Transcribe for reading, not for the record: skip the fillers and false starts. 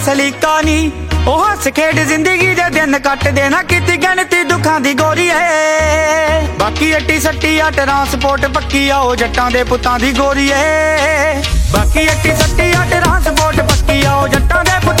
सलीका नी ओ हस खेड जिंदगी दे दिन कट देना किती गिनती दुखां दी गोरी है। बाकी अट्टी सट्टी आ ट्रांसपोर्ट पक्की आ ओ जट्टां दे पुत्तां दी गोरी है। बाकी अट्टी सट्टी आ ट्रांसपोर्ट पक्की आ ओ जट्टां दे पुत्तां